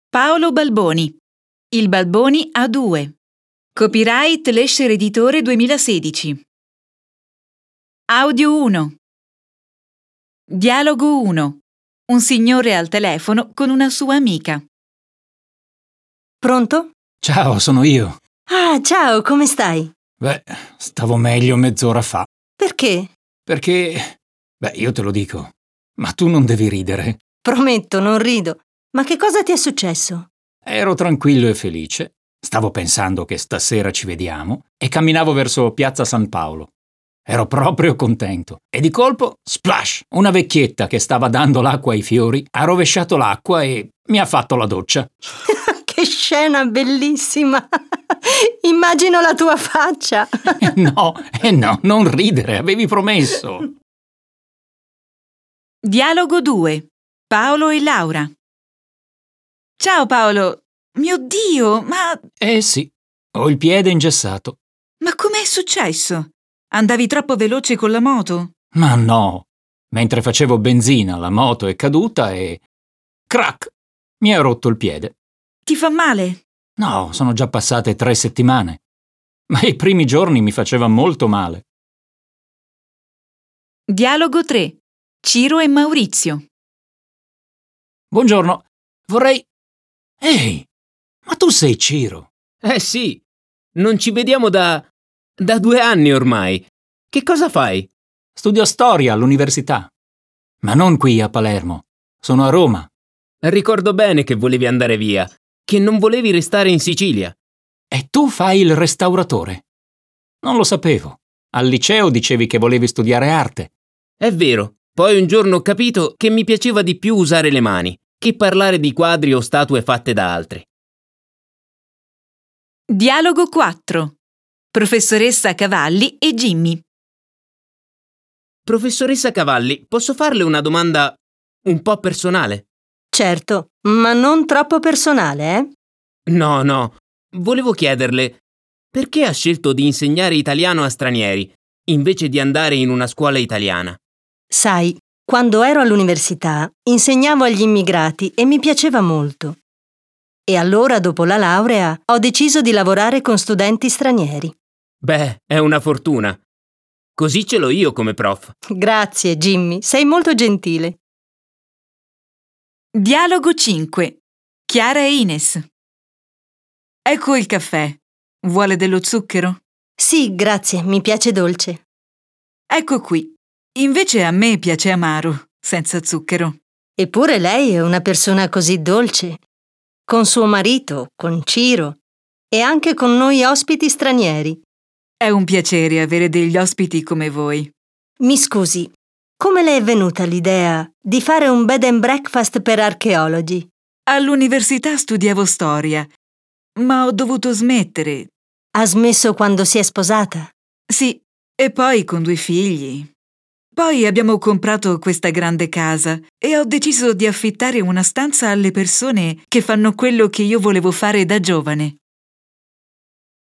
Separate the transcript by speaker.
Speaker 1: Paolo Balboni. Il Balboni A2. Copyright Lescher Editore 2016. Audio 1. Dialogo 1. Un signore al telefono con una sua amica.
Speaker 2: Pronto?
Speaker 3: Ciao, sono io.
Speaker 2: Ah, ciao, come stai?
Speaker 3: Beh, stavo meglio mezz'ora fa.
Speaker 2: Perché?
Speaker 3: Perché... io te lo dico. Ma tu non devi ridere.
Speaker 2: Prometto, non rido. Ma che cosa ti è successo?
Speaker 3: Ero tranquillo e felice. Stavo pensando che stasera ci vediamo e camminavo verso Piazza San Paolo. Ero proprio contento. E di colpo, splash! Una vecchietta che stava dando l'acqua ai fiori ha rovesciato l'acqua e mi ha fatto la doccia.
Speaker 2: Che scena bellissima! Immagino la tua faccia.
Speaker 3: No, non ridere, avevi promesso.
Speaker 1: Dialogo 2. Paolo e Laura. Ciao Paolo. Mio Dio, ma
Speaker 3: Sì, ho il piede ingessato.
Speaker 1: com'è successo? Andavi troppo veloce con la moto?
Speaker 3: Ma no, mentre facevo benzina la moto è caduta e... crack! Mi ha rotto il piede.
Speaker 1: Ti fa male?
Speaker 3: No, sono già passate 3 settimane. Ma i primi giorni mi faceva molto male.
Speaker 1: Dialogo 3. Ciro e Maurizio.
Speaker 3: Buongiorno, vorrei... Ehi, ma tu sei Ciro?
Speaker 4: Sì, non ci vediamo da 2 anni ormai. Che cosa fai?
Speaker 3: Studio storia all'università. Ma non qui a Palermo, sono a Roma.
Speaker 4: Ricordo bene che volevi andare via, che non volevi restare in Sicilia.
Speaker 3: E tu fai il restauratore? Non lo sapevo. Al liceo dicevi che volevi studiare arte.
Speaker 4: È vero, poi un giorno ho capito che mi piaceva di più usare le mani, che parlare di quadri o statue fatte da altri.
Speaker 1: Dialogo 4. Professoressa Cavalli e Jimmy.
Speaker 4: Professoressa Cavalli, posso farle una domanda un po' personale?
Speaker 2: Certo, ma non troppo personale, eh?
Speaker 4: No, volevo chiederle perché ha scelto di insegnare italiano a stranieri invece di andare in una scuola italiana?
Speaker 2: Sai, quando ero all'università insegnavo agli immigrati e mi piaceva molto. E allora, dopo la laurea, ho deciso di lavorare con studenti stranieri.
Speaker 4: Beh, è una fortuna. Così ce l'ho io come prof.
Speaker 2: Grazie, Jimmy, sei molto gentile.
Speaker 1: Dialogo 5. Chiara e Ines. Ecco il caffè. Vuole dello zucchero?
Speaker 2: Sì, grazie, mi piace dolce.
Speaker 1: Ecco qui. Invece a me piace amaro, senza zucchero.
Speaker 2: Eppure lei è una persona così dolce. Con suo marito, con Ciro e anche con noi ospiti stranieri.
Speaker 1: È un piacere avere degli ospiti come voi.
Speaker 2: Mi scusi, come le è venuta l'idea di fare un bed and breakfast per archeologi?
Speaker 1: All'università studiavo storia, ma ho dovuto smettere.
Speaker 2: Ha smesso quando si è sposata?
Speaker 1: Sì, e poi con 2 figli. Poi abbiamo comprato questa grande casa e ho deciso di affittare una stanza alle persone che fanno quello che io volevo fare da giovane.